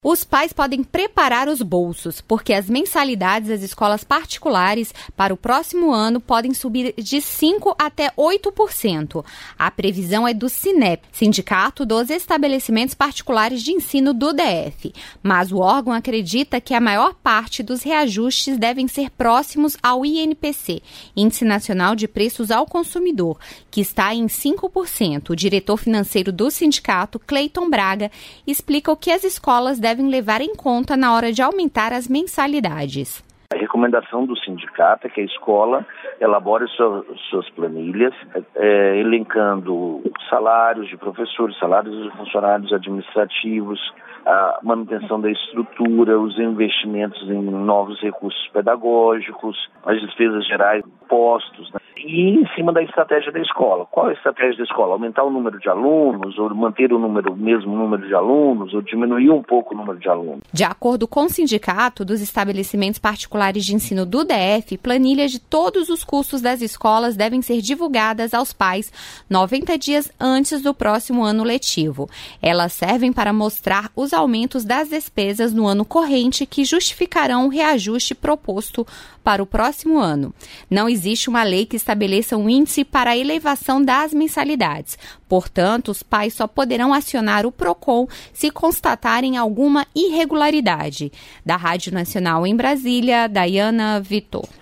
Os pais podem preparar os bolsos, porque as mensalidades das escolas particulares para o próximo ano podem subir de 5% até 8%. A previsão é do Sinep, Sindicato dos Estabelecimentos Particulares de Ensino do DF. Mas o órgão acredita que a maior parte dos reajustes devem ser próximos ao INPC, Índice Nacional de Preços ao Consumidor, que está em 5%. O diretor financeiro do sindicato, Cleiton Braga, explica o que as escolas devem levar em conta na hora de aumentar as mensalidades. A recomendação do sindicato é que a escola elabore suas planilhas, elencando salários de professores, salários de funcionários administrativos, a manutenção da estrutura, os investimentos em novos recursos pedagógicos, as despesas gerais, impostos, né? E em cima da estratégia da escola. Qual é a estratégia da escola? Aumentar o número de alunos, ou manter o mesmo número de alunos, ou diminuir um pouco o número de alunos? De acordo com o Sindicato dos Estabelecimentos Particulares de Ensino do DF, planilhas de todos os custos das escolas devem ser divulgadas aos pais 90 dias antes do próximo ano letivo. Elas servem para mostrar os aumentos das despesas no ano corrente que justificarão o reajuste proposto para o próximo ano. Não existe uma lei que estabeleça um índice para a elevação das mensalidades. Portanto, os pais só poderão acionar o PROCON se constatarem alguma irregularidade. Da Rádio Nacional em Brasília, Daiana Vitor.